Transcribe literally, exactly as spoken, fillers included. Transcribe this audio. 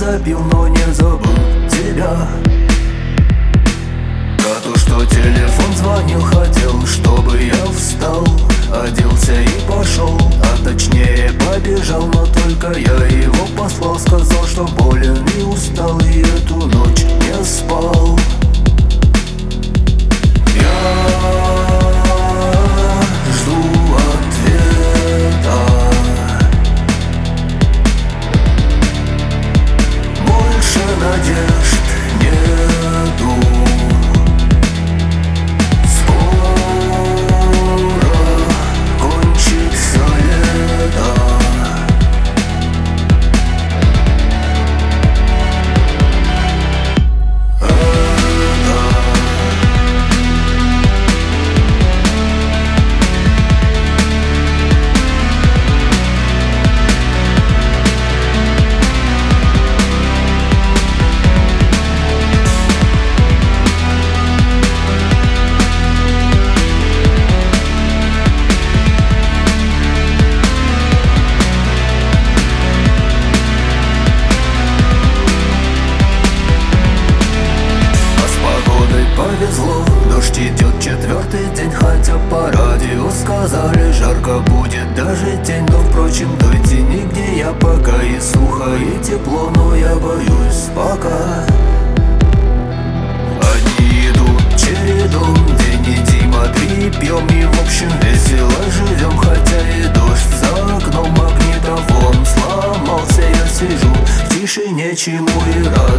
забил, но не забыл тебя. Про то, что телефон звонил, хотел, чтобы я встал, оделся и пошел, а точнее побежал. Но только я его послал, сказал, что болен и устал, и эту ночь не спал. Надежд нету. Скоро кончится лето. Повезло, дождь идет четвертый день, хотя по радио сказали, жарко будет даже день. Но впрочем, той тени, где я пока и сухо, и тепло, но я боюсь пока. Одни идут чередом, день и Дима, три пьем и в общем весело живем. Хотя и дождь за окном, магнитофон сломался, я сижу в тишине, чему и рад.